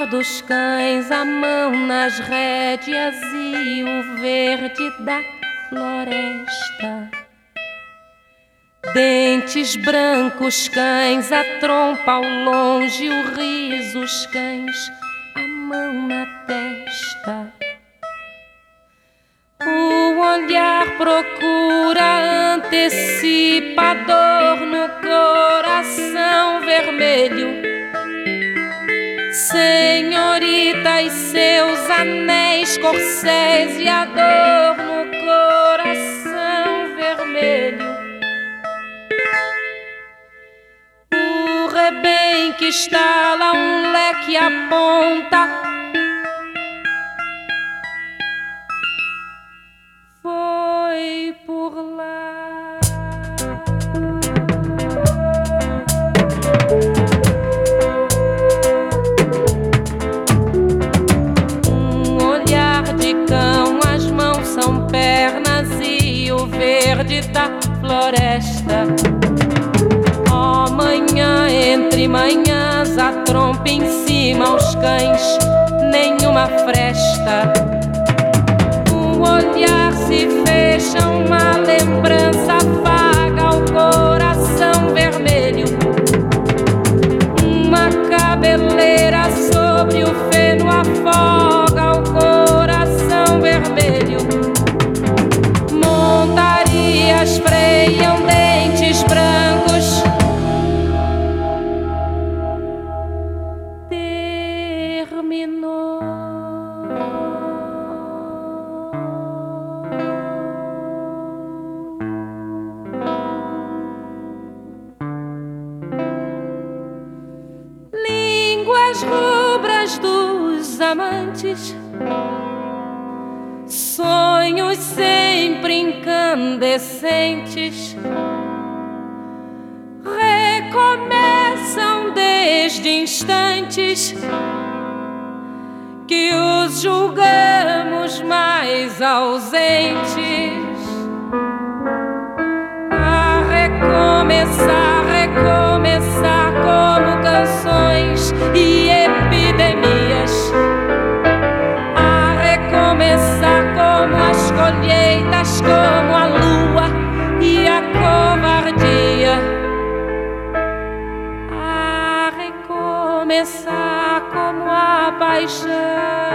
olhar dos cães, a mão nas rédeas e o verde da floresta. Dentes brancos, cães, a trompa ao longe, o riso, os cães, a mão na testa. O olhar procura, antecipa a dor no coração vermelho. Senhorita e seus anéis, corcéis e a dor no coração vermelho. O rebenque estala, um leque aponta. Foi por lá. Um olhar de cão, as mãos são pernas e o verde da floresta. Ó manhã, entre manhãs, a trompa em cima, os cães, nenhuma fresta. O olhar se fecha, uma lembrança afaga o coração vermelho. Uma cabeleira sobre o feno afoga o coração vermelho. Montarias freiam dentes brancos. Terminou. Línguas rubras dos amantes, sonhos sempre incandescentes, recomeçam desde instantes que os julgamos mais ausentes. A recomeçar, recomeçar como canções e epidemias. A recomeçar como as colheitas, como a lua e a covardia. A recomeçar como a paixão.